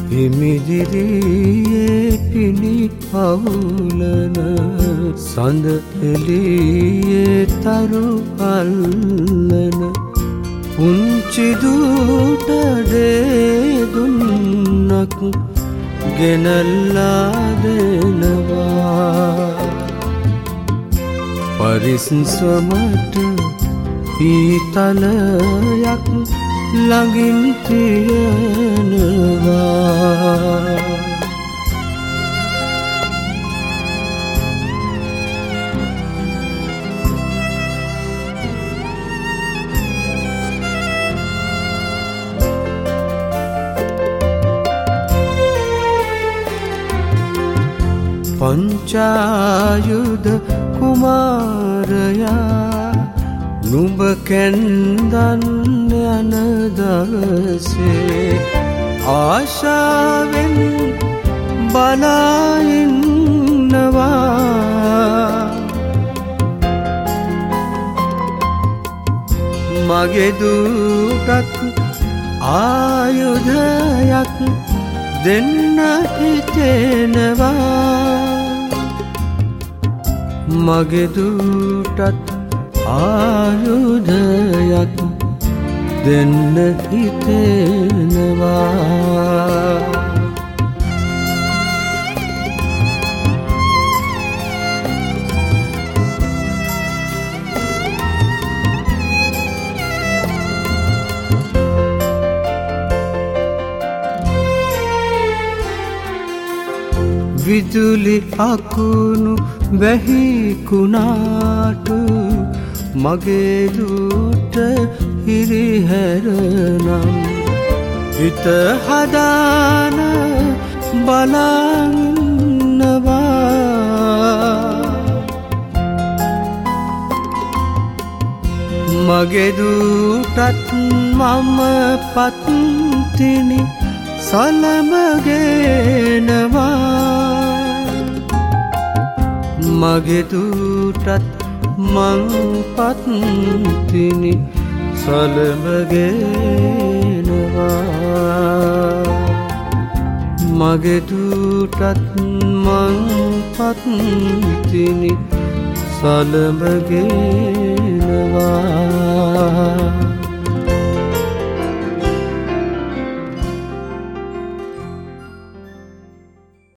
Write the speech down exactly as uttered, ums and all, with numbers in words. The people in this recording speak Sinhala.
හිමිදිරියේ පිණි පවුලන සඳ එළියේ තරු අල්ලන පුංචි දුට දෙදුන්නක් ගෙනල්ලා දෙනවා පරිස්සමට පීතලයක් ළඟින් තියෙනවා පංචායුධ කුමාරයා නුඹ කැන්දන් යන දවසේ ආශාවෙන් බලා ඉන්නවා මගේ දුටත් ආයුධයක් දෙන්න හිතෙනවා මගේ දුටත් ආයුධයක් දෙන්න හිතෙනවා විදුලි අකුණු වැහි කුණාට මගේ දුට හිරිහැරනම් හිත හදාන බලන්නවා මගේ දුටත් මම පත්තිනි සලමගෙනවා මගේ දුටත් මං පත්තිනි සලමගෙනවා මගේ දුටත් මං පත්තිනි සලමගෙනවා